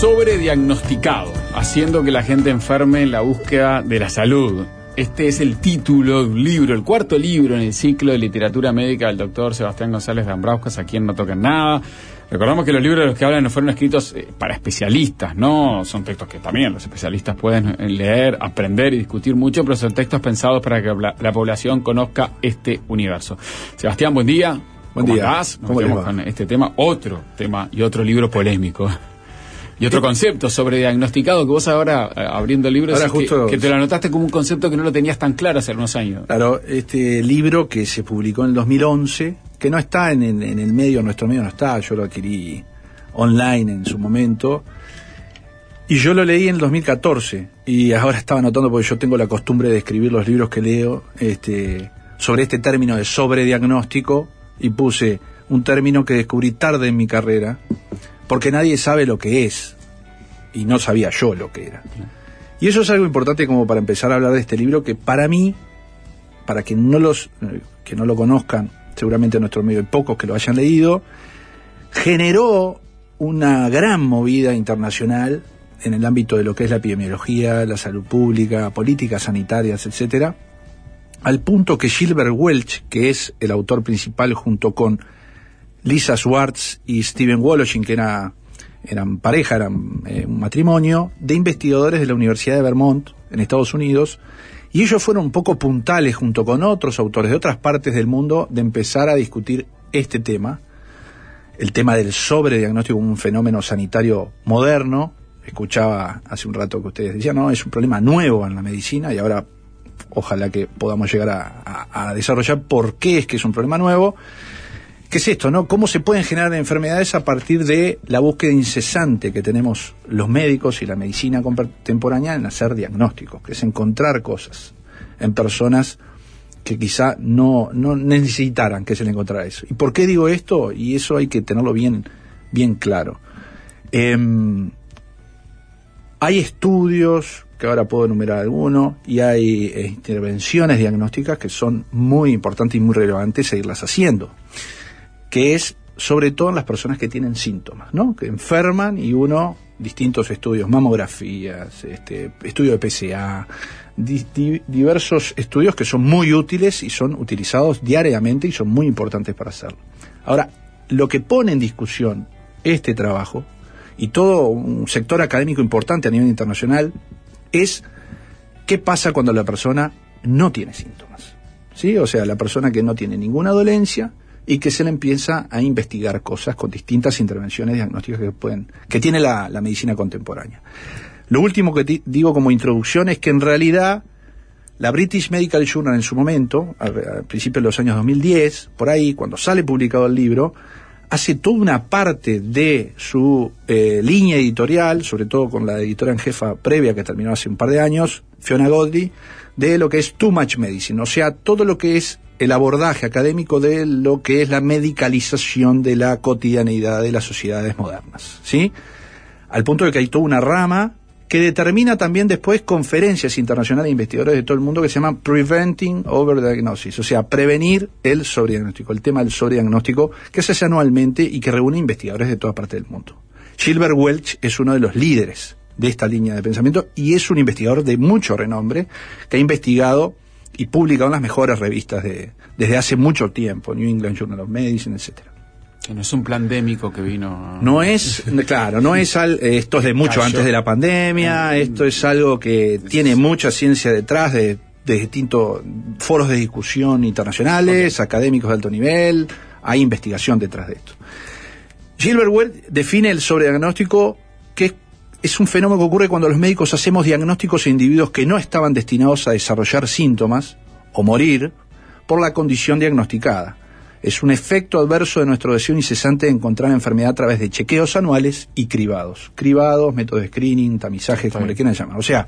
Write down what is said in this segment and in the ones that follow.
Sobrediagnosticado, haciendo que la gente enferme en la búsqueda de la salud. Este es el título de un libro, el cuarto libro en el ciclo de literatura médica del doctor Sebastián González de Ambrauskas, a quien no tocan nada. Recordamos que los libros de los que hablan no fueron escritos para especialistas, ¿no? Son textos que también los especialistas pueden leer, aprender y discutir mucho, pero son textos pensados para que la población conozca este universo. Sebastián, buen día. Buen día. Estás? Nos metemos con este tema, otro tema y otro libro polémico. Y otro concepto sobrediagnosticado que vos ahora, abriendo el libro, ahora justo que te lo anotaste como un concepto que no lo tenías tan claro hace unos años. Claro, este libro que se publicó en el 2011, que no está en el medio, nuestro medio no está, yo lo adquirí online en su momento, y yo lo leí en el 2014, y ahora estaba anotando porque yo tengo la costumbre de escribir los libros que leo, sobre este término de sobrediagnóstico, y puse un término que descubrí tarde en mi carrera, porque nadie sabe lo que es, y no sabía yo lo que era. Y eso es algo importante como para empezar a hablar de este libro, que para mí, para que no lo conozcan, seguramente en nuestro medio hay pocos que lo hayan leído, generó una gran movida internacional en el ámbito de lo que es la epidemiología, la salud pública, políticas sanitarias, etcétera, al punto que Gilbert Welch, que es el autor principal junto con Lisa Schwartz y Steven Woloshin, que eran pareja, eran un matrimonio de investigadores de la Universidad de Vermont en Estados Unidos, y ellos fueron un poco puntales junto con otros autores de otras partes del mundo de empezar a discutir este tema, el tema del sobrediagnóstico como un fenómeno sanitario moderno. Escuchaba hace un rato que ustedes decían, no, es un problema nuevo en la medicina, y ahora ojalá que podamos llegar a desarrollar por qué es que es un problema nuevo. ¿Qué es esto, no? ¿Cómo se pueden generar enfermedades a partir de la búsqueda incesante que tenemos los médicos y la medicina contemporánea en hacer diagnósticos, que es encontrar cosas en personas que quizá no necesitaran que se le encontrara eso? ¿Y por qué digo esto? Y eso hay que tenerlo bien claro. Hay estudios, que ahora puedo enumerar algunos, y hay intervenciones diagnósticas que son muy importantes y muy relevantes seguirlas haciendo, que es sobre todo en las personas que tienen síntomas, ¿no? Que enferman, y distintos estudios, mamografías, estudio de PSA, diversos estudios que son muy útiles y son utilizados diariamente y son muy importantes para hacerlo. Ahora, lo que pone en discusión este trabajo, y todo un sector académico importante a nivel internacional, es qué pasa cuando la persona no tiene síntomas, ¿sí? O sea, la persona que no tiene ninguna dolencia y que se le empieza a investigar cosas con distintas intervenciones diagnósticas que tiene la medicina contemporánea. Lo último que digo como introducción es que en realidad la British Medical Journal en su momento, al principio de los años 2010, por ahí, cuando sale publicado el libro, hace toda una parte de su línea editorial, sobre todo con la editora en jefa previa que terminó hace un par de años, Fiona Godley, de lo que es Too Much Medicine, o sea, todo lo que es el abordaje académico de lo que es la medicalización de la cotidianeidad de las sociedades modernas, ¿sí? Al punto de que hay toda una rama que determina también después conferencias internacionales de investigadores de todo el mundo que se llaman Preventing Overdiagnosis, o sea, prevenir el sobrediagnóstico, el tema del sobrediagnóstico, que se hace anualmente y que reúne investigadores de toda parte del mundo. Gilbert Welch es uno de los líderes de esta línea de pensamiento y es un investigador de mucho renombre que ha investigado y publicado en las mejores revistas desde hace mucho tiempo, New England Journal of Medicine, etcétera. Que no es un pandémico que vino... No es, claro, no es esto es de mucho antes de la pandemia, esto es algo que tiene mucha ciencia detrás de distintos foros de discusión internacionales, académicos de alto nivel, hay investigación detrás de esto. Gilbert Welch define el sobrediagnóstico, que es un fenómeno que ocurre cuando los médicos hacemos diagnósticos a individuos que no estaban destinados a desarrollar síntomas o morir por la condición diagnosticada. Es un efecto adverso de nuestro deseo incesante de encontrar enfermedad a través de chequeos anuales y cribados. Cribados, métodos de screening, tamizaje, como le quieran llamar. O sea,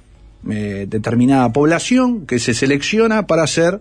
determinada población que se selecciona para hacer,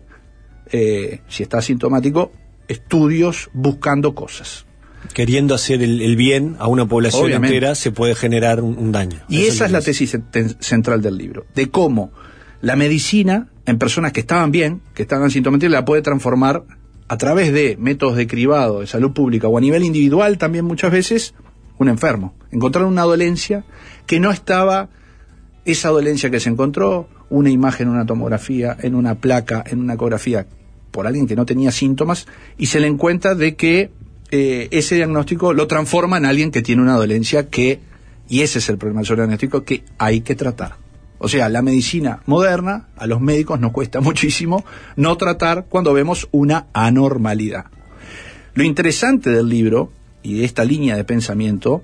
si está asintomático, estudios buscando cosas. Queriendo hacer el bien a una población entera, se puede generar un daño. Y esa es la tesis central del libro, de cómo la medicina, en personas que estaban bien, que estaban asintomáticas, la puede transformar a través de métodos de cribado de salud pública o a nivel individual también muchas veces, un enfermo. Encontraron una dolencia que no estaba, esa dolencia que se encontró, una imagen, una tomografía, en una placa, en una ecografía, por alguien que no tenía síntomas, y se le encuentra de que ese diagnóstico lo transforma en alguien que tiene una dolencia que, y ese es el problema del sobrediagnóstico, que hay que tratar. O sea, la medicina moderna, a los médicos nos cuesta muchísimo no tratar cuando vemos una anormalidad. Lo interesante del libro y de esta línea de pensamiento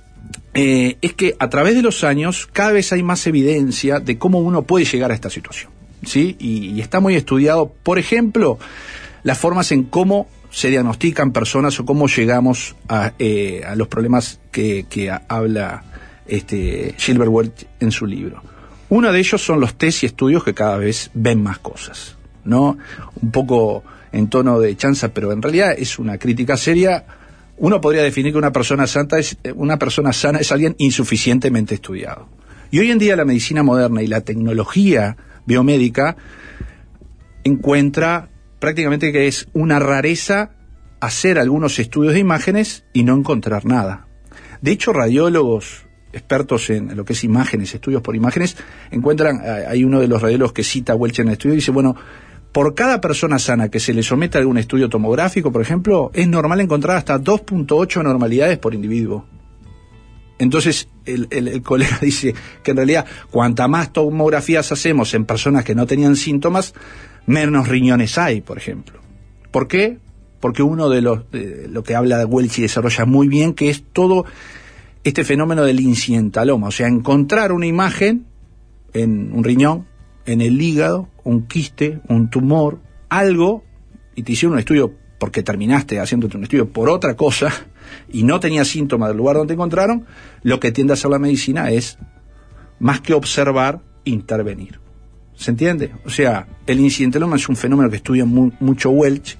es que a través de los años cada vez hay más evidencia de cómo uno puede llegar a esta situación, ¿sí? Y está muy estudiado, por ejemplo, las formas en cómo se diagnostican personas o cómo llegamos a los problemas que habla Gilbert Welch en su libro. Uno de ellos son los test y estudios que cada vez ven más cosas, ¿no? Un poco en tono de chanza, pero en realidad es una crítica seria. Uno podría definir que una persona sana es alguien insuficientemente estudiado. Y hoy en día la medicina moderna y la tecnología biomédica encuentra prácticamente que es una rareza hacer algunos estudios de imágenes y no encontrar nada. De hecho, radiólogos expertos en lo que es imágenes, estudios por imágenes, encuentran, hay uno de los radiólogos que cita a Welch en el estudio y dice, bueno, por cada persona sana que se le someta a algún estudio tomográfico, por ejemplo, es normal encontrar hasta 2.8 anormalidades por individuo. Entonces, el colega dice que en realidad, cuanta más tomografías hacemos en personas que no tenían síntomas, menos riñones hay, por ejemplo. ¿Por qué? Porque uno de lo que habla Welch y desarrolla muy bien, que es todo este fenómeno del incidentaloma, o sea, encontrar una imagen en un riñón, en el hígado, un quiste, un tumor, algo, y te hicieron un estudio porque terminaste haciéndote un estudio por otra cosa y no tenías síntomas del lugar donde te encontraron, lo que tiende a hacer la medicina es, más que observar, intervenir. ¿Se entiende? O sea, el incidentaloma es un fenómeno que estudia mucho Welch,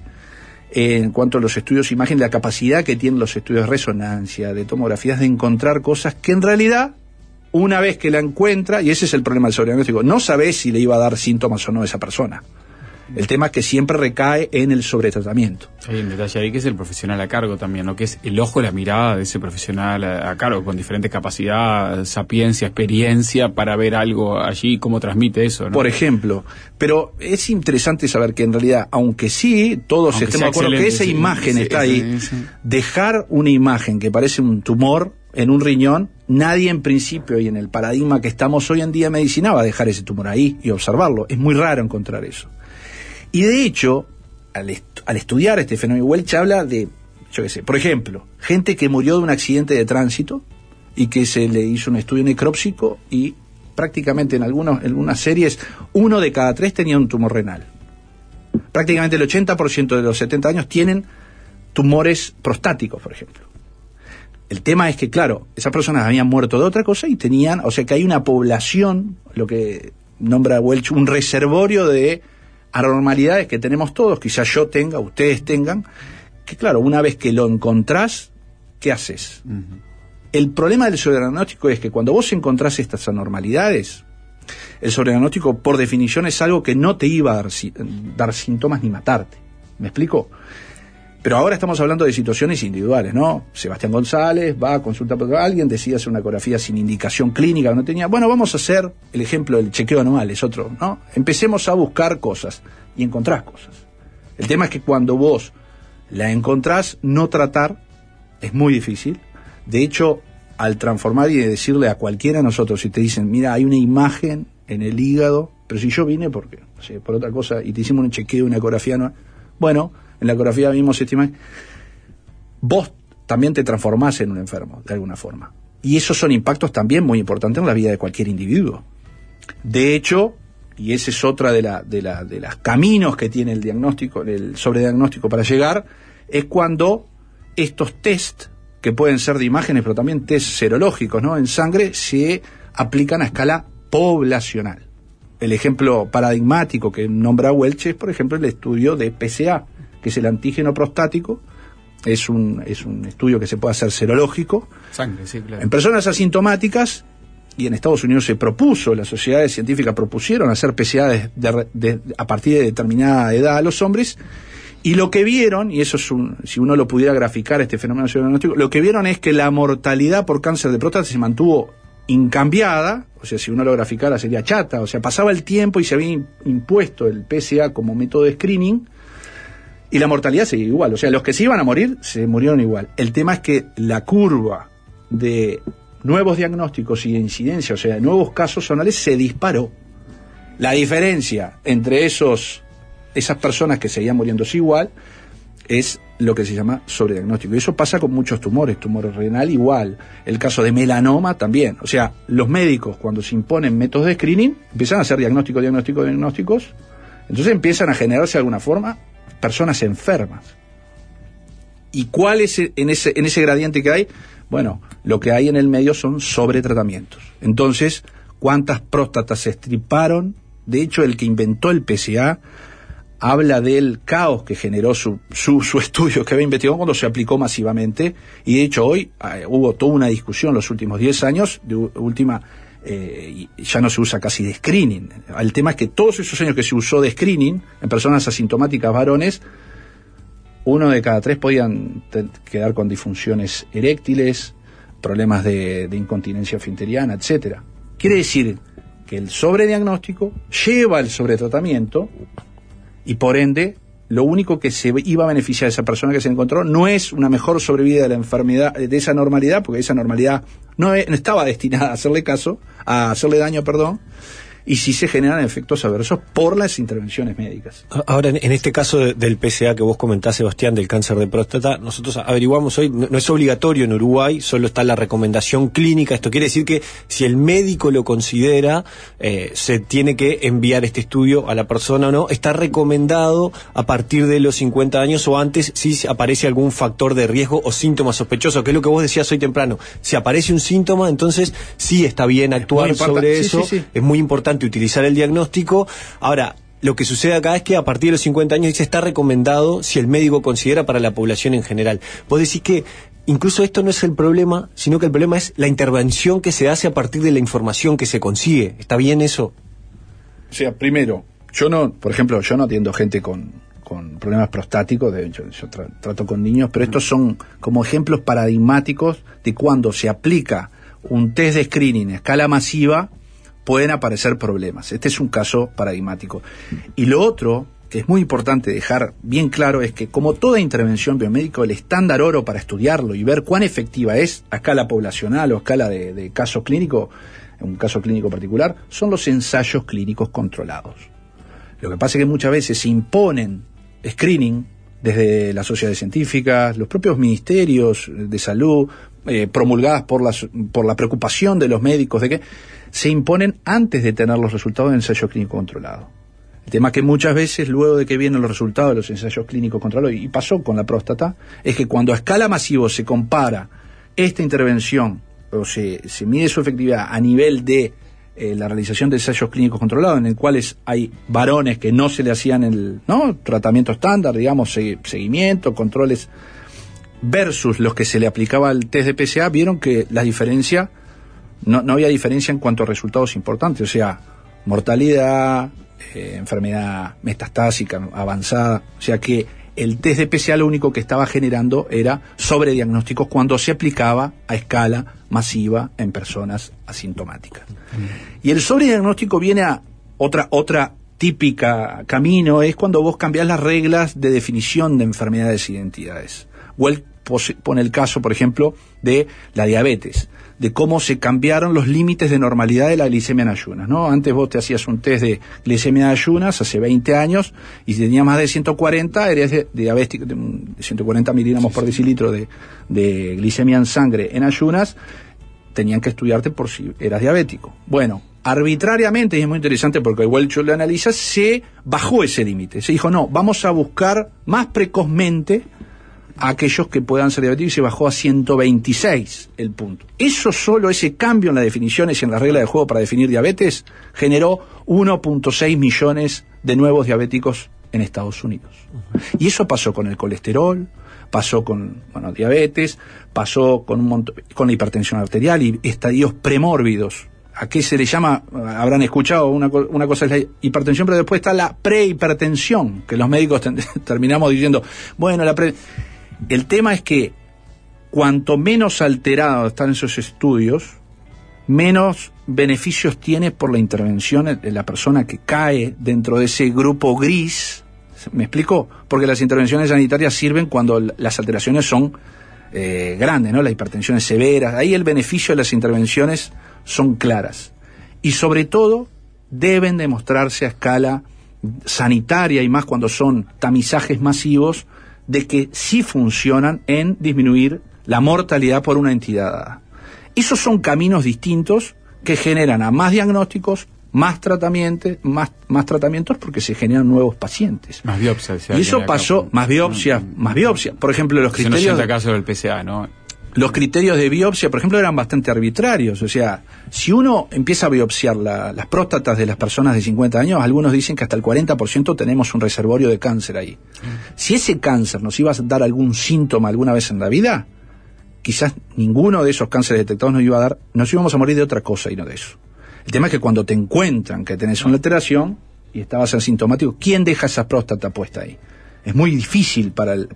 en cuanto a los estudios de imagen, la capacidad que tienen los estudios de resonancia, de tomografías, de encontrar cosas que en realidad, una vez que la encuentra, y ese es el problema del sobrediagnóstico, no sabés si le iba a dar síntomas o no a esa persona. El tema es que siempre recae en el sobretratamiento. Hay un detalle ahí que es el profesional a cargo también, ¿no? Que es el ojo, la mirada de ese profesional a cargo, con diferente capacidad, sapiencia, experiencia, para ver algo allí, cómo transmite eso, ¿no? Por ejemplo, pero es interesante saber que en realidad, aunque sí, todos estemos de acuerdo que esa imagen está ahí, dejar una imagen que parece un tumor en un riñón, nadie en principio y en el paradigma que estamos hoy en día en medicina va a dejar ese tumor ahí y observarlo. Es muy raro encontrar eso. Y de hecho, al estudiar este fenómeno, Welch habla de, yo qué sé, por ejemplo, gente que murió de un accidente de tránsito y que se le hizo un estudio necrópsico y prácticamente en algunas series, 1 de cada 3 tenía un tumor renal. Prácticamente el 80% de los 70 años tienen tumores prostáticos, por ejemplo. El tema es que, claro, esas personas habían muerto de otra cosa y tenían, o sea que hay una población, lo que nombra Welch, un reservorio de anormalidades que tenemos todos, quizás yo tenga, ustedes tengan, que claro, una vez que lo encontrás, ¿qué haces? Uh-huh. El problema del sobrediagnóstico es que cuando vos encontrás estas anormalidades, el sobrediagnóstico por definición es algo que no te iba a dar síntomas ni matarte. ¿Me explico? Pero ahora estamos hablando de situaciones individuales, ¿no? Sebastián González va a consultar por alguien, decide hacer una ecografía sin indicación clínica, no tenía. Bueno, vamos a hacer el ejemplo del chequeo anual, es otro, ¿no? Empecemos a buscar cosas y encontrás cosas. El tema es que cuando vos la encontrás, no tratar es muy difícil. De hecho, al transformar y decirle a cualquiera de nosotros, si te dicen, mira, hay una imagen en el hígado, pero si yo vine porque, no sé, por otra cosa, y te hicimos un chequeo, una ecografía anual, bueno, en la ecografía vimos esta imagen, vos también te transformás en un enfermo, de alguna forma. Y esos son impactos también muy importantes en la vida de cualquier individuo. De hecho, y ese es otra de las caminos que tiene el diagnóstico, el sobrediagnóstico para llegar, es cuando estos test, que pueden ser de imágenes, pero también test serológicos, ¿no?, en sangre, se aplican a escala poblacional. El ejemplo paradigmático que nombra Welch es, por ejemplo, el estudio de PSA, que es el antígeno prostático. Es un estudio que se puede hacer serológico. Sangre, sí, claro. En personas asintomáticas, y en Estados Unidos se propuso, las sociedades científicas propusieron hacer PSA a partir de determinada edad a los hombres, Y lo que vieron, y eso es si uno lo pudiera graficar, este fenómeno diagnóstico, lo que vieron es que la mortalidad por cáncer de próstata se mantuvo incambiada, o sea, si uno lo graficara sería chata, o sea, pasaba el tiempo y se había impuesto el PSA como método de screening, y la mortalidad seguía igual, o sea, los que se iban a morir, se murieron igual. El tema es que la curva de nuevos diagnósticos y de incidencia, o sea, de nuevos casos zonales, se disparó. La diferencia entre esas personas que seguían muriéndose igual es lo que se llama sobrediagnóstico. Y eso pasa con muchos tumores renal igual, el caso de melanoma también. O sea, los médicos cuando se imponen métodos de screening empiezan a hacer diagnósticos, entonces empiezan a generarse de alguna forma personas enfermas. ¿Y cuál es en ese gradiente que hay? Bueno, lo que hay en el medio son sobretratamientos. Entonces, ¿cuántas próstatas se estriparon? De hecho, el que inventó el PSA habla del caos que generó su estudio que había investigado cuando se aplicó masivamente, y de hecho hoy hubo toda una discusión los últimos 10 años, ya no se usa casi de screening. El tema es que todos esos años que se usó de screening en personas asintomáticas varones, 1 de cada 3 podían quedar con disfunciones eréctiles, problemas de incontinencia esfinteriana, etcétera. Quiere decir que el sobrediagnóstico lleva al sobretratamiento, y por ende lo único que se iba a beneficiar a esa persona que se encontró no es una mejor sobrevida de la enfermedad, de esa normalidad, porque esa normalidad no estaba destinada a hacerle daño, y sí se generan efectos adversos por las intervenciones médicas. Ahora, en este caso del PSA que vos comentás, Sebastián, del cáncer de próstata, nosotros averiguamos hoy, no es obligatorio en Uruguay, solo está la recomendación clínica. Esto quiere decir que si el médico lo considera, se tiene que enviar este estudio a la persona o no. Está recomendado a partir de los 50 años o antes si aparece algún factor de riesgo o síntoma sospechoso, que es lo que vos decías hoy temprano. Si aparece un síntoma, entonces sí está bien actuar sobre eso. Sí. Es muy importante utilizar el diagnóstico. Ahora, lo que sucede acá es que a partir de los 50 años dice está recomendado si el médico considera para la población en general. Vos decís que incluso esto no es el problema, sino que el problema es la intervención que se hace a partir de la información que se consigue. ¿Está bien eso? O sea, primero, por ejemplo, yo no atiendo gente con problemas prostáticos, de hecho, yo trato con niños, pero estos son como ejemplos paradigmáticos de cuando se aplica un test de screening a escala masiva, pueden aparecer problemas. Este es un caso paradigmático. Y lo otro, que es muy importante dejar bien claro, es que como toda intervención biomédica, el estándar oro para estudiarlo y ver cuán efectiva es a escala poblacional o a escala de caso clínico, un caso clínico particular, son los ensayos clínicos controlados. Lo que pasa es que muchas veces se imponen screening desde las sociedades científicas, los propios ministerios de salud, promulgadas por la preocupación de los médicos de que se imponen antes de tener los resultados del ensayo clínico controlado. El tema que muchas veces, luego de que vienen los resultados de los ensayos clínicos controlados, y pasó con la próstata, es que cuando a escala masiva se compara esta intervención, o se mide su efectividad a nivel de la realización de ensayos clínicos controlados, en el cuales hay varones que no se le hacían tratamiento estándar, digamos, seguimiento, controles, versus los que se le aplicaba al test de PSA, vieron que la diferencia, no había diferencia en cuanto a resultados importantes, o sea, mortalidad, enfermedad metastásica avanzada, o sea que el test de PSA lo único que estaba generando era sobrediagnósticos cuando se aplicaba a escala masiva en personas asintomáticas. Y el sobrediagnóstico viene a otra típica camino, es cuando vos cambiás las reglas de definición de enfermedades e identidades. Well pone el caso, por ejemplo, de la diabetes, de cómo se cambiaron los límites de normalidad de la glicemia en ayunas, ¿no? Antes vos te hacías un test de glicemia en ayunas hace 20 años y si tenías más de 140 eres diabético, de 140 miligramos por decilitro de glicemia en sangre en ayunas, tenían que estudiarte por si eras diabético. Bueno, arbitrariamente, y es muy interesante porque Welch lo analiza, se bajó ese límite. Se dijo, no, vamos a buscar más precozmente a aquellos que puedan ser diabéticos, y se bajó a 126 el punto. Ese cambio en las definiciones y en la regla de juego para definir diabetes generó 1.6 millones de nuevos diabéticos en Estados Unidos. Y eso pasó con el colesterol, pasó con diabetes, pasó con la hipertensión arterial y estadios premórbidos ¿a qué se le llama? Habrán escuchado, una cosa es la hipertensión, pero después está la prehipertensión, que los médicos terminamos diciendo, bueno, el tema es que cuanto menos alterados están esos estudios, menos beneficios tiene por la intervención de la persona que cae dentro de ese grupo gris. ¿Me explico? Porque las intervenciones sanitarias sirven cuando las alteraciones son grandes, ¿no? Las hipertensiones severas. Ahí el beneficio de las intervenciones son claras. Y sobre todo, deben demostrarse a escala sanitaria, y más cuando son tamizajes masivos, de que sí funcionan en disminuir la mortalidad por una entidad dada. Esos son caminos distintos que generan a más diagnósticos, más tratamientos, porque se generan nuevos pacientes. Más biopsias. Y eso pasó, más biopsias. Por ejemplo, los criterios... No es el caso del PSA, ¿no? Los criterios de biopsia, por ejemplo, eran bastante arbitrarios. O sea, si uno empieza a biopsiar las próstatas de las personas de 50 años, algunos dicen que hasta el 40% tenemos un reservorio de cáncer ahí. Si ese cáncer nos iba a dar algún síntoma alguna vez en la vida, quizás ninguno de esos cánceres detectados nos íbamos a morir de otra cosa y no de eso. El tema es que cuando te encuentran que tenés una alteración y estabas asintomático, ¿quién deja esa próstata puesta ahí? Es muy difícil para el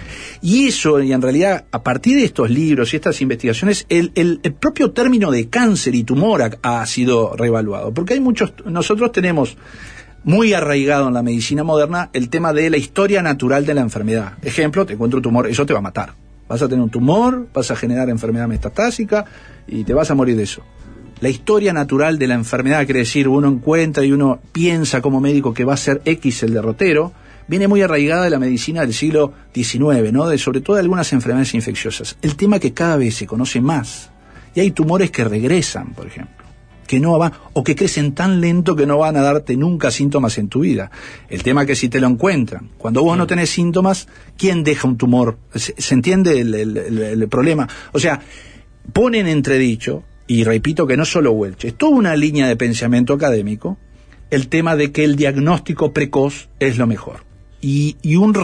y eso, y en realidad, a partir de estos libros y estas investigaciones, el propio término de cáncer y tumor ha sido reevaluado, porque nosotros tenemos muy arraigado en la medicina moderna el tema de la historia natural de la enfermedad. Ejemplo, te encuentro un tumor, eso te va a matar. Vas a tener un tumor, vas a generar enfermedad metastásica y te vas a morir de eso. La historia natural de la enfermedad, quiere decir, uno encuentra y uno piensa como médico que va a ser X el derrotero, viene muy arraigada de la medicina del siglo XIX, ¿no? Sobre todo de algunas enfermedades infecciosas. El tema que cada vez se conoce más, y hay tumores que regresan, por ejemplo, que no van, o que crecen tan lento que no van a darte nunca síntomas en tu vida. El tema que si te lo encuentran, cuando vos no tenés síntomas, ¿quién deja un tumor? ¿Se entiende el problema? O sea, ponen entredicho, y repito que no solo Welch, es toda una línea de pensamiento académico, el tema de que el diagnóstico precoz es lo mejor. Y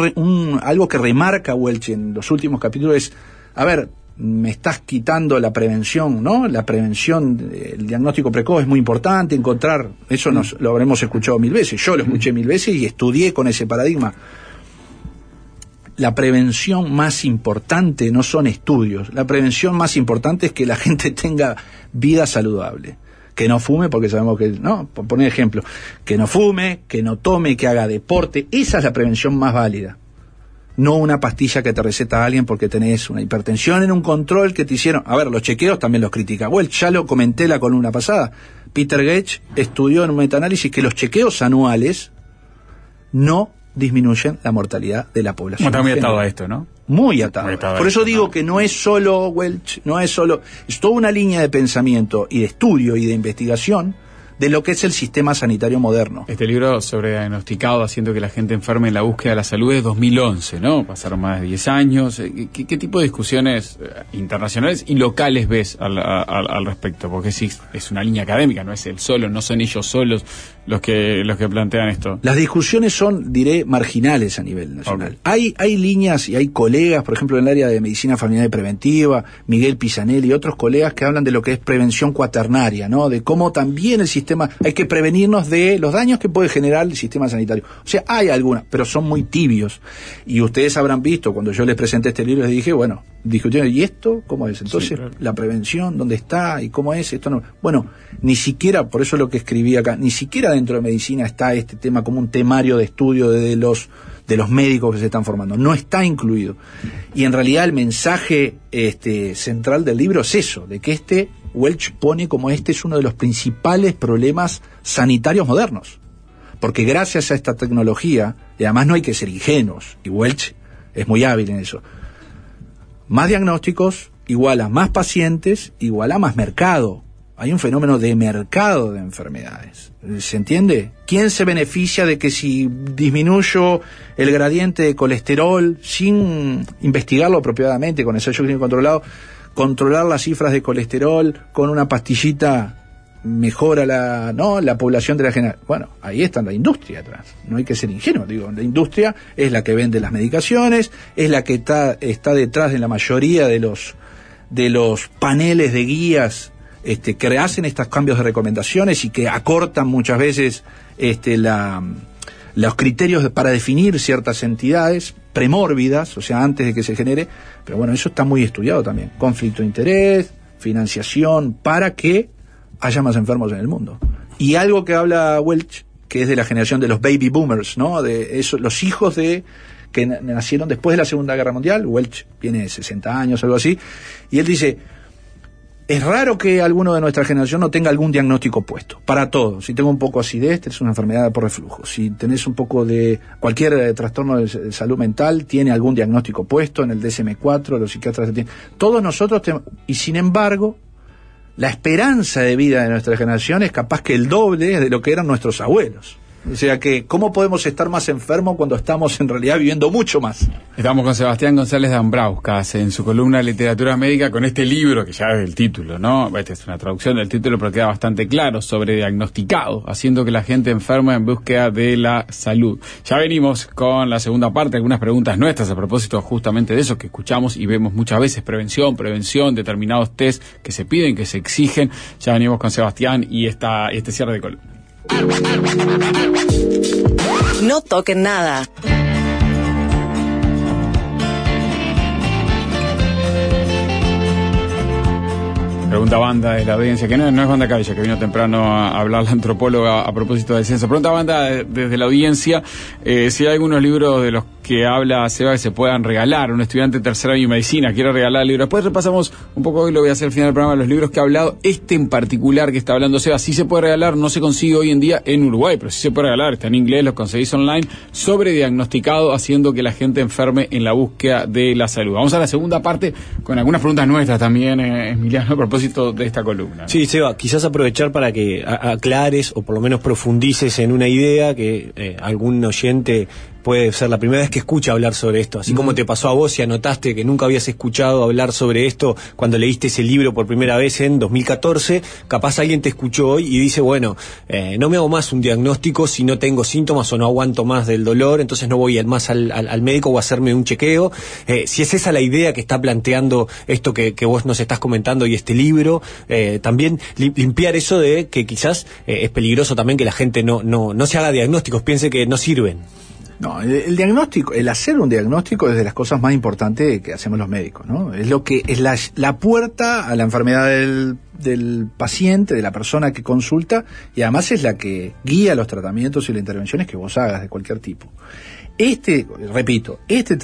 algo que remarca Welch en los últimos capítulos es, a ver, me estás quitando la prevención, ¿no? La prevención, el diagnóstico precoz es muy importante, encontrar, eso lo habremos escuchado 1000 veces, yo lo escuché 1000 veces y estudié con ese paradigma. La prevención más importante no son estudios, la prevención más importante es que la gente tenga vida saludable. Que no fume, porque sabemos que, no, por poner ejemplo, que no fume, que no tome, que haga deporte, esa es la prevención más válida. No una pastilla que te receta a alguien porque tenés una hipertensión en un control que te hicieron. A ver, los chequeos también los critica. Bueno, ya lo comenté en la columna pasada. Peter Gage estudió en un metaanálisis que los chequeos anuales no disminuyen la mortalidad de la población. Está muy atado a esto, ¿no? Muy atado. Por eso digo que no es solo Welch, es toda una línea de pensamiento y de estudio y de investigación de lo que es el sistema sanitario moderno. Este libro sobrediagnosticado, haciendo que la gente enferme en la búsqueda de la salud, es 2011, ¿no? Pasaron más de 10 años. ¿Qué tipo de discusiones internacionales y locales ves al respecto? Porque sí, es una línea académica, no es él solo, no son ellos solos los que plantean esto. Las discusiones son, diré, marginales a nivel nacional. Okay. Hay líneas y hay colegas, por ejemplo, en el área de medicina familiar y preventiva, Miguel Pisanelli y otros colegas que hablan de lo que es prevención cuaternaria, ¿no? De cómo también el sistema, hay que prevenirnos de los daños que puede generar el sistema sanitario. O sea, hay algunas, pero son muy tibios. Y ustedes habrán visto, cuando yo les presenté este libro, les dije, bueno, discutieron, ¿y esto cómo es? Entonces, sí, claro. La prevención, ¿dónde está? ¿Y cómo es? Esto no. Bueno, ni siquiera, por eso es lo que escribí acá, ni siquiera dentro de medicina está este tema como un temario de estudio de los médicos que se están formando. No está incluido. Y en realidad el mensaje central del libro es eso, de que Welch pone como es uno de los principales problemas sanitarios modernos. Porque gracias a esta tecnología, y además no hay que ser ingenuos, y Welch es muy hábil en eso, más diagnósticos igual a más pacientes, igual a más mercado. Hay un fenómeno de mercado de enfermedades. ¿Se entiende? ¿Quién se beneficia de que si disminuyo el gradiente de colesterol sin investigarlo apropiadamente, con ensayo clínico controlado, controlar las cifras de colesterol con una pastillita mejora la población de la generación? Bueno, ahí está la industria atrás. No hay que ser ingenuo, digo. La industria es la que vende las medicaciones, es la que está detrás de la mayoría de los paneles de guías que hacen estos cambios de recomendaciones y que acortan muchas veces los criterios para definir ciertas entidades premórbidas, o sea, antes de que se genere, pero bueno, eso está muy estudiado también. Conflicto de interés, financiación, para que haya más enfermos en el mundo. Y algo que habla Welch, que es de la generación de los baby boomers, ¿no? De eso, los hijos de que nacieron después de la Segunda Guerra Mundial. Welch tiene 60 años, algo así, y él dice: es raro que alguno de nuestra generación no tenga algún diagnóstico puesto, para todos. Si tengo un poco de acidez, es una enfermedad por reflujo. Si tenés un poco de cualquier trastorno de salud mental, tiene algún diagnóstico puesto en el DSM-4, los psiquiatras tienen. Todos nosotros tenemos, y sin embargo, la esperanza de vida de nuestra generación es capaz que el doble de lo que eran nuestros abuelos. O sea que, ¿cómo podemos estar más enfermos cuando estamos en realidad viviendo mucho más? Estamos con Sebastián González Dambrauskas en su columna de Literatura Médica con este libro, que ya es el título, ¿no? Esta es una traducción del título, pero queda bastante claro, sobre diagnosticado, haciendo que la gente enferma en búsqueda de la salud. Ya venimos con la segunda parte, algunas preguntas nuestras a propósito justamente de eso que escuchamos y vemos muchas veces: prevención, determinados test que se piden, que se exigen. Ya venimos con Sebastián y este cierre de columna. No toquen nada. Pregunta banda de la audiencia, que no es banda cabilla, que vino temprano a hablar la antropóloga a propósito del censo. Pregunta banda desde la audiencia, si hay algunos libros de los que habla Seba que se puedan regalar. Un estudiante de tercer año de medicina quiere regalar el libro. Después repasamos un poco, hoy lo voy a hacer al final del programa, los libros que ha hablado. Este en particular que está hablando Seba, sí se puede regalar, no se consigue hoy en día en Uruguay, pero sí se puede regalar, está en inglés, lo conseguís online, sobre diagnosticado, haciendo que la gente enferme en la búsqueda de la salud. Vamos a la segunda parte con algunas preguntas nuestras también, Emiliano, a propósito de esta columna. Sí, Seba, quizás aprovechar para que aclares o por lo menos profundices en una idea que algún oyente puede ser la primera vez que escucha hablar sobre esto, así como te pasó a vos y anotaste que nunca habías escuchado hablar sobre esto cuando leíste ese libro por primera vez en 2014, capaz alguien te escuchó hoy y dice, bueno, no me hago más un diagnóstico si no tengo síntomas o no aguanto más del dolor, entonces no voy más al médico o a hacerme un chequeo. Si es esa la idea que está planteando esto que vos nos estás comentando y este libro, también limpiar eso de que quizás es peligroso también que la gente no se haga diagnósticos, piense que no sirven. No, el diagnóstico, el hacer un diagnóstico es de las cosas más importantes que hacemos los médicos, ¿no? Es lo que es la puerta a la enfermedad del paciente, de la persona que consulta, y además es la que guía los tratamientos y las intervenciones que vos hagas de cualquier tipo. Repito,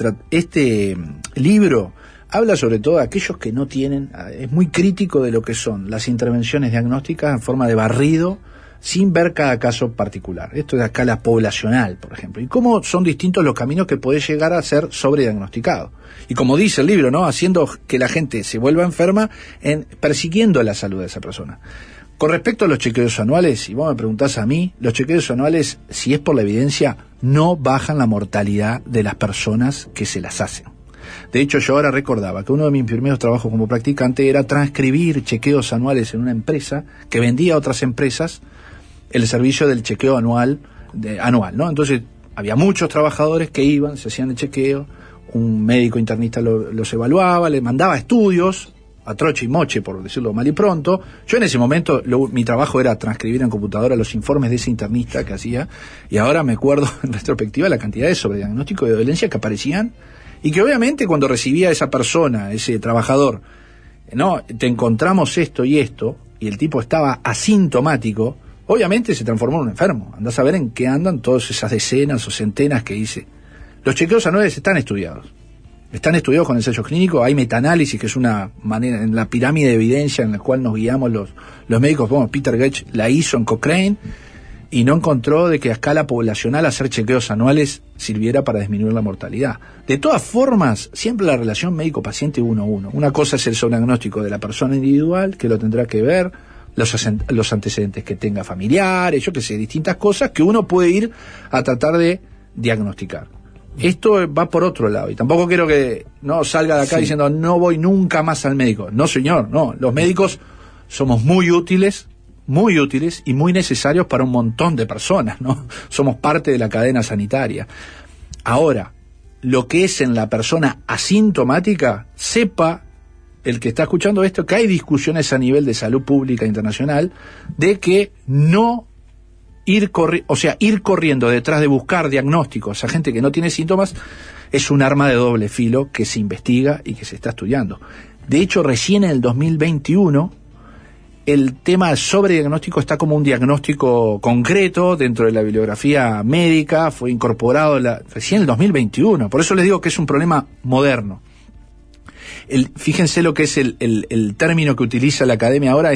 este libro habla sobre todo de aquellos que no tienen, es muy crítico de lo que son las intervenciones diagnósticas en forma de barrido, sin ver cada caso particular. Esto es a escala poblacional, por ejemplo. Y cómo son distintos los caminos que puede llegar a ser sobrediagnosticado. Y como dice el libro, ¿no? Haciendo que la gente se vuelva enferma, persiguiendo la salud de esa persona. Con respecto a los chequeos anuales, si vos me preguntás a mí, los chequeos anuales, si es por la evidencia, no bajan la mortalidad de las personas que se las hacen. De hecho, yo ahora recordaba que uno de mis primeros trabajos como practicante era transcribir chequeos anuales en una empresa que vendía a otras empresas el servicio del chequeo anual, ¿no? Entonces, había muchos trabajadores que iban, se hacían el chequeo, un médico internista los evaluaba, le mandaba estudios, a troche y moche, por decirlo mal y pronto. Yo en ese momento, mi trabajo era transcribir en computadora los informes de ese internista que hacía, y ahora me acuerdo en retrospectiva la cantidad de sobrediagnóstico de dolencia que aparecían, y que obviamente cuando recibía esa persona, ese trabajador, no, te encontramos esto y esto, y el tipo estaba asintomático, obviamente se transformó en un enfermo. Andás a ver en qué andan todas esas decenas o centenas que hice. Los chequeos anuales están estudiados con ensayos clínicos, hay metaanálisis, que es una manera, en la pirámide de evidencia en la cual nos guiamos los médicos. Bueno, Peter Getsch la hizo en Cochrane y no encontró de que a escala poblacional hacer chequeos anuales sirviera para disminuir la mortalidad. De todas formas, siempre la relación médico-paciente 1-1. Una cosa es el sobrediagnóstico de la persona individual, que lo tendrá que ver, los antecedentes que tenga familiares, yo qué sé, distintas cosas que uno puede ir a tratar de diagnosticar. Esto va por otro lado, y tampoco quiero que no salga de acá diciendo no voy nunca más al médico. No, señor, no. Los médicos somos muy útiles y muy necesarios para un montón de personas, ¿no? Somos parte de la cadena sanitaria. Ahora, lo que es en la persona asintomática, sepa el que está escuchando esto, que hay discusiones a nivel de salud pública internacional de que no ir corriendo detrás de buscar diagnósticos a gente que no tiene síntomas es un arma de doble filo que se investiga y que se está estudiando. De hecho, recién en el 2021 el tema del sobrediagnóstico está como un diagnóstico concreto dentro de la bibliografía médica, fue incorporado recién en el 2021, por eso les digo que es un problema moderno. Fíjense lo que es el término que utiliza la academia ahora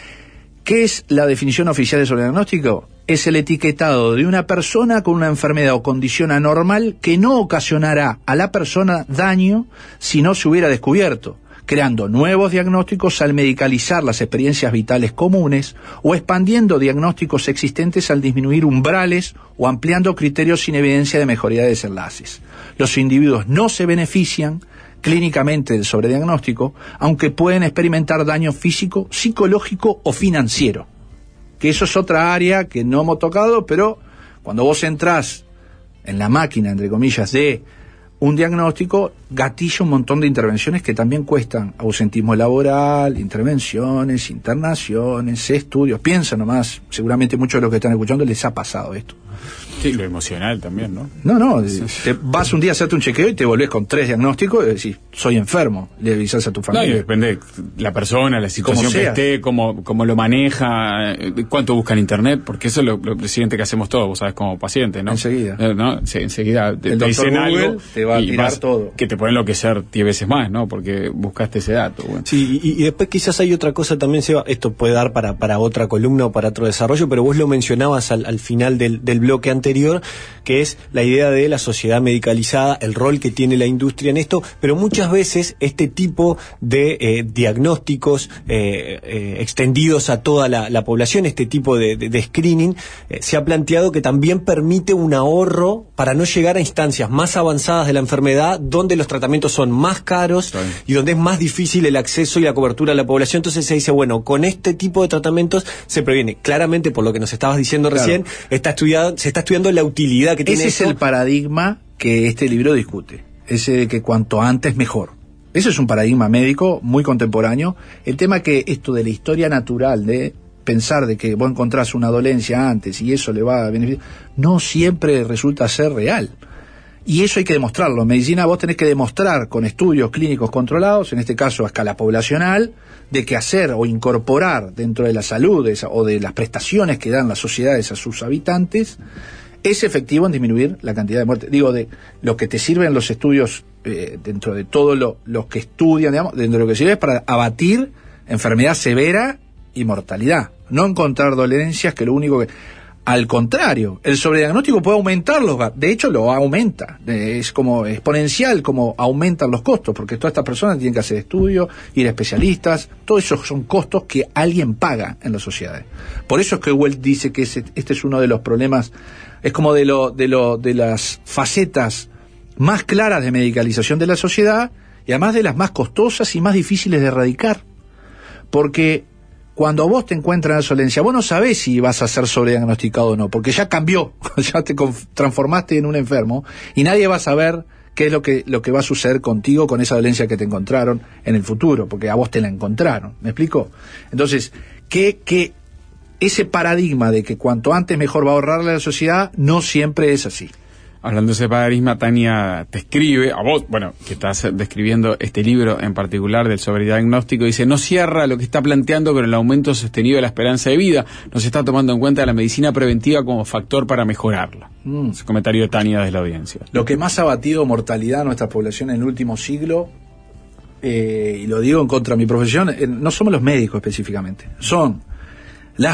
¿qué es la definición oficial de sobrediagnóstico? Es el etiquetado de una persona con una enfermedad o condición anormal que no ocasionará a la persona daño si no se hubiera descubierto, creando nuevos diagnósticos al medicalizar las experiencias vitales comunes o expandiendo diagnósticos existentes al disminuir umbrales o ampliando criterios sin evidencia de mejoría de desenlaces. Los individuos no se benefician clínicamente del sobrediagnóstico, aunque pueden experimentar daño físico, psicológico o financiero. Que eso es otra área que no hemos tocado, pero cuando vos entrás en la máquina, entre comillas, de un diagnóstico, gatilla un montón de intervenciones que también cuestan: ausentismo laboral, intervenciones, internaciones, estudios. Piensa nomás, seguramente muchos de los que están escuchando les ha pasado esto. Sí, lo emocional también, ¿no? No, te vas un día a hacerte un chequeo y te volvés con 3 diagnósticos y decís, soy enfermo, le avisás a tu familia. No, y depende la persona, la situación que esté, cómo lo maneja, cuánto busca en internet, porque eso es lo siguiente que hacemos todos, vos sabés, como paciente, ¿no? Enseguida. ¿No? Sí, enseguida te dicen Google algo te va a tirar todo. Que te puede enloquecer 10 veces más, ¿no? Porque buscaste ese dato. Bueno. Sí, y después quizás hay otra cosa también, Seba, esto puede dar para otra columna o para otro desarrollo, pero vos lo mencionabas al final del bloque anterior, que es la idea de la sociedad medicalizada, el rol que tiene la industria en esto, pero muchas veces este tipo de diagnósticos extendidos a toda la población, este tipo de screening, se ha planteado que también permite un ahorro para no llegar a instancias más avanzadas de la enfermedad, donde los tratamientos son más caros y donde es más difícil el acceso y la cobertura a la población. Entonces se dice, bueno, con este tipo de tratamientos se previene. Claramente, por lo que nos estabas diciendo recién, se está estudiando la utilidad que tiene. Ese es el paradigma que este libro discute, ese de que cuanto antes mejor. Ese es un paradigma médico muy contemporáneo. El tema que esto de la historia natural, de pensar de que vos encontrás una dolencia antes y eso le va a beneficiar, no siempre resulta ser real. Y eso hay que demostrarlo. En medicina vos tenés que demostrar con estudios clínicos controlados, en este caso a escala poblacional, de que hacer o incorporar dentro de la salud o de las prestaciones que dan las sociedades a sus habitantes es efectivo en disminuir la cantidad de muertes. Digo, de lo que te sirven los estudios, dentro de todo los que estudian, digamos, dentro de lo que sirve es para abatir enfermedad severa y mortalidad. No encontrar dolencias que lo único que... Al contrario, el sobrediagnóstico puede aumentar los gastos. De hecho, lo aumenta. Es como exponencial como aumentan los costos, porque todas estas personas tienen que hacer estudios, ir a especialistas. Todo eso son costos que alguien paga en las sociedades. Por eso es que Wells dice que este es uno de los problemas. Es como de las facetas más claras de medicalización de la sociedad y además de las más costosas y más difíciles de erradicar. Porque cuando vos te encuentras en la dolencia, vos no sabés si vas a ser sobrediagnosticado o no, porque ya cambió, ya te transformaste en un enfermo y nadie va a saber qué es lo que va a suceder contigo con esa dolencia que te encontraron en el futuro, porque a vos te la encontraron. ¿Me explico? Entonces, que ese paradigma de que cuanto antes mejor va a ahorrarle a la sociedad, no siempre es así. Hablando de ese paradigma, Tania te escribe, a vos, bueno, que estás describiendo este libro en particular del sobrediagnóstico, dice, no cierra lo que está planteando con el aumento sostenido de la esperanza de vida, no se está tomando en cuenta la medicina preventiva como factor para mejorarla. Ese comentario de Tania desde la audiencia. Lo que más ha batido mortalidad a nuestra población en el último siglo, y lo digo en contra de mi profesión, no somos los médicos específicamente, son las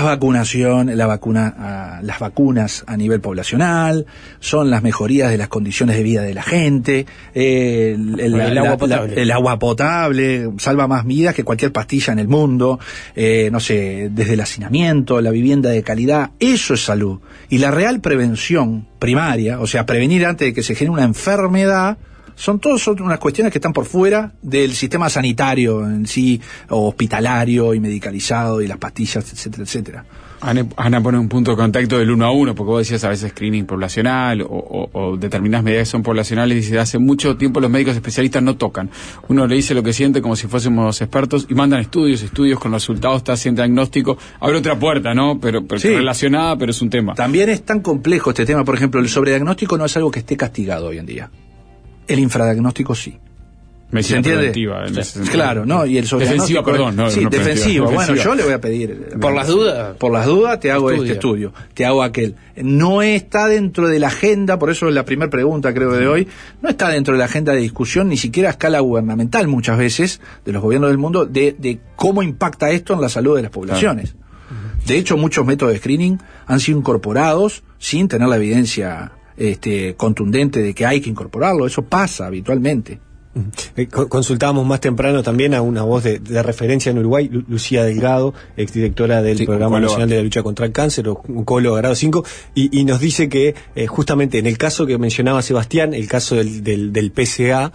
vacunas a nivel poblacional, son las mejorías de las condiciones de vida de la gente, el agua potable salva más vidas que cualquier pastilla en el mundo, no sé, desde el hacinamiento, la vivienda de calidad, eso es salud. Y la real prevención primaria, o sea, prevenir antes de que se genere una enfermedad, Son unas cuestiones que están por fuera del sistema sanitario en sí, o hospitalario y medicalizado y las pastillas, etcétera, etcétera. Ana pone un punto de contacto del 1 a 1, porque vos decías a veces screening poblacional o determinadas medidas que son poblacionales, y dice, hace mucho tiempo los médicos especialistas no tocan. Uno le dice lo que siente como si fuésemos expertos y mandan estudios con resultados, está haciendo diagnóstico, abre otra puerta, ¿no? Pero sí, relacionada, pero es un tema. También es tan complejo este tema, por ejemplo, el sobrediagnóstico no es algo que esté castigado hoy en día. El infradiagnóstico sí. Medicina preventiva, claro, ¿no? Y el defensiva, perdón, no, sí, no defensiva. Bueno, yo le voy a pedir por las dudas te hago este estudio, te hago aquel. No está dentro de la agenda, por eso es la primera pregunta, creo, de hoy. No está dentro de la agenda de discusión, ni siquiera a escala gubernamental, muchas veces, de los gobiernos del mundo, de cómo impacta esto en la salud de las poblaciones. Claro. De hecho, muchos métodos de screening han sido incorporados sin tener la evidencia contundente de que hay que incorporarlo. Eso pasa habitualmente. Consultábamos más temprano también a una voz de referencia en Uruguay, Lucía Delgado, exdirectora del Programa Nacional de la Lucha contra el Cáncer, oncóloga grado 5, y nos dice que justamente en el caso que mencionaba Sebastián, el caso del PSA,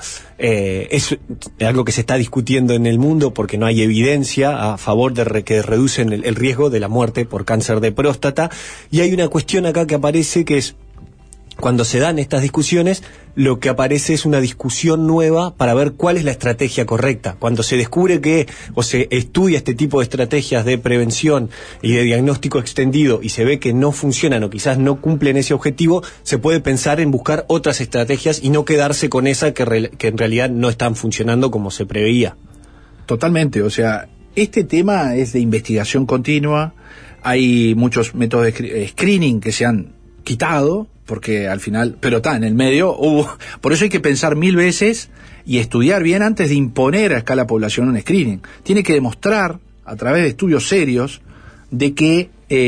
es algo que se está discutiendo en el mundo porque no hay evidencia a favor de que reducen el riesgo de la muerte por cáncer de próstata, y hay una cuestión acá que aparece que es, cuando se dan estas discusiones, lo que aparece es una discusión nueva para ver cuál es la estrategia correcta. Cuando se descubre que, o se estudia este tipo de estrategias de prevención y de diagnóstico extendido y se ve que no funcionan o quizás no cumplen ese objetivo, se puede pensar en buscar otras estrategias y no quedarse con esa que en realidad no están funcionando como se preveía. Totalmente, o sea, este tema es de investigación continua, hay muchos métodos de screening que se han quitado, porque al final, pero está, en el medio por eso hay que pensar 1000 veces y estudiar bien antes de imponer a escala población un screening. Tiene que demostrar, a través de estudios serios, de que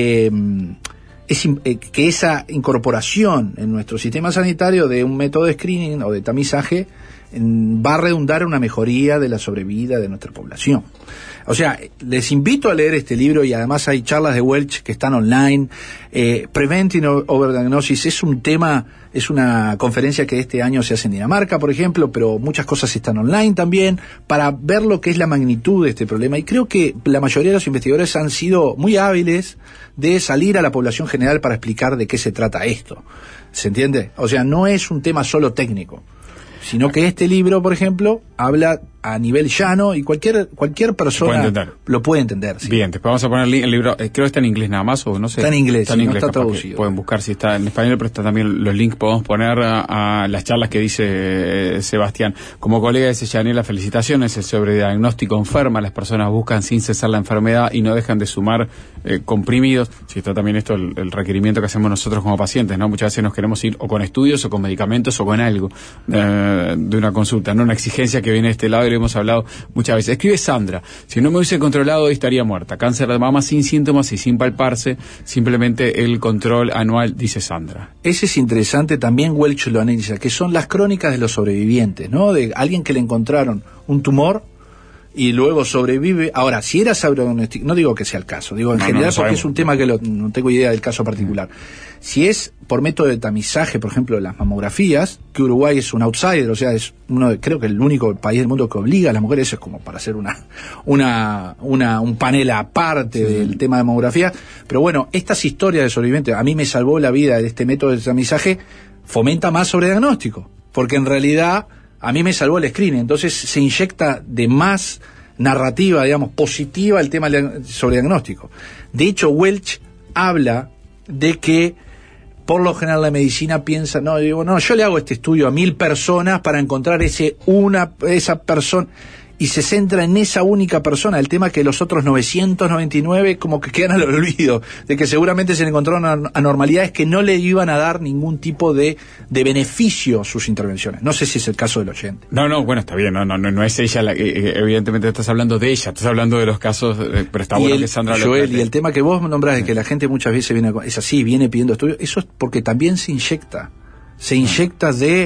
esa incorporación en nuestro sistema sanitario de un método de screening o de tamizaje va a redundar en una mejoría de la sobrevida de nuestra población. O sea, les invito a leer este libro, y además hay charlas de Welch que están online. Preventing Overdiagnosis es un tema, es una conferencia que este año se hace en Dinamarca, por ejemplo, pero muchas cosas están online también, para ver lo que es la magnitud de este problema. Y creo que la mayoría de los investigadores han sido muy hábiles de salir a la población general para explicar de qué se trata esto. ¿Se entiende? O sea, no es un tema solo técnico, sino que este libro, por ejemplo, habla a nivel llano y cualquier persona lo puede entender. ¿Sí? Bien, después vamos a poner el libro, creo que está en inglés nada más, o no sé. Está en inglés, no está traducido. Pueden buscar si está en español, pero está también los links, podemos poner a las charlas que dice Sebastián. Como colega dice Yanela, felicitaciones, el sobrediagnóstico enferma, las personas buscan sin cesar la enfermedad y no dejan de sumar comprimidos. Si está también esto el requerimiento que hacemos nosotros como pacientes, ¿no? Muchas veces nos queremos ir o con estudios o con medicamentos o con algo de una consulta, no una exigencia que viene de este lado, y lo hemos hablado muchas veces. Escribe Sandra: si no me hubiese controlado hoy estaría muerta, cáncer de mama sin síntomas y sin palparse, simplemente el control anual, dice Sandra. Ese es interesante, también Welch lo analiza, que son las crónicas de los sobrevivientes, ¿no? De alguien que le encontraron un tumor y luego sobrevive. Ahora, si era sobrediagnóstico, no digo que sea el caso, digo en general porque es un tema que no tengo idea del caso particular. Si es por método de tamizaje, por ejemplo, las mamografías, que Uruguay es un outsider, o sea, es creo que el único país del mundo que obliga a las mujeres, es como para hacer un panel aparte del tema de mamografía. Pero bueno, estas historias de sobrevivientes, a mí me salvó la vida de este método de tamizaje, fomenta más sobrediagnóstico, porque en realidad a mí me salvó el screening, entonces se inyecta de más narrativa, digamos, positiva el tema sobre diagnóstico. De hecho, Welch habla de que por lo general la medicina piensa, yo le hago este estudio a 1000 personas para encontrar esa persona, y se centra en esa única persona. El tema que los otros 999 como que quedan al olvido, de que seguramente se le encontraron anormalidades que no le iban a dar ningún tipo de beneficio a sus intervenciones. No sé si es el caso del oyente. Bueno, está bien, no es ella evidentemente estás hablando de ella, estás hablando de los casos, pero está bueno que Sandra lo Joel, y el tema que vos nombrás de que la gente muchas veces viene pidiendo estudios, eso es porque también se inyecta de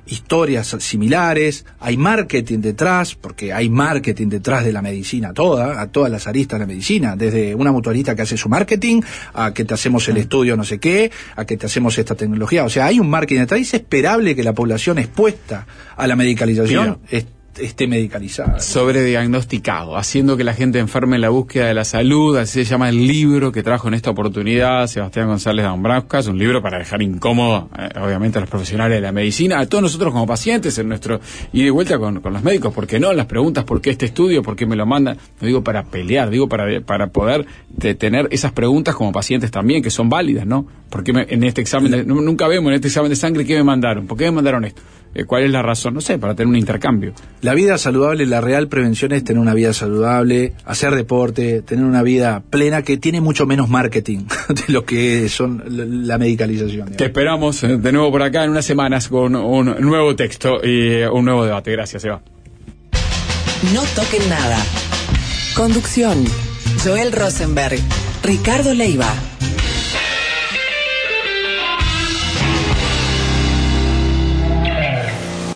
historias similares, hay marketing detrás, porque hay marketing detrás de la medicina toda, a todas las aristas de la medicina, desde una mutualista que hace su marketing, a que te hacemos el estudio no sé qué, a que te hacemos esta tecnología. O sea, hay un marketing detrás y es esperable que la población expuesta a la medicalización esté medicalizada. Sobrediagnosticado, haciendo que la gente enferme en la búsqueda de la salud, así se llama el libro que trajo en esta oportunidad Sebastián González Dambrauskas, un libro para dejar incómodo, obviamente, a los profesionales de la medicina, a todos nosotros como pacientes, en nuestro ida y vuelta con los médicos. ¿Por qué no? Las preguntas, ¿por qué este estudio? ¿Por qué me lo mandan? No digo para pelear, digo para poder tener esas preguntas como pacientes también, que son válidas, ¿no? Porque en este examen, nunca vemos en este examen de sangre qué me mandaron, ¿por qué me mandaron esto? ¿Cuál es la razón? No sé, para tener un intercambio. La vida saludable, la real prevención es tener una vida saludable, hacer deporte, tener una vida plena que tiene mucho menos marketing de lo que son la medicalización. Digamos. Te esperamos de nuevo por acá en unas semanas con un nuevo texto y un nuevo debate. Gracias, Eva. No toquen nada. Conducción: Joel Rosenberg, Ricardo Leiva.